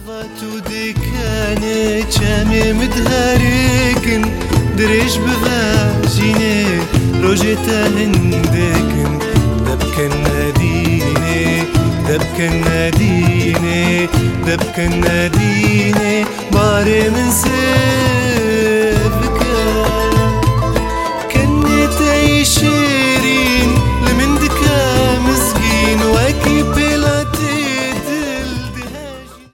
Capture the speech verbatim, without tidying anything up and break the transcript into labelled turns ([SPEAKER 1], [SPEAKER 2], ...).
[SPEAKER 1] تو دکانه چمی مدهرکن درش بواجینه روجتا هندکن دبکن ندینه دبکن ندینه دبکن ندینه باره من سفکا کنی تیشه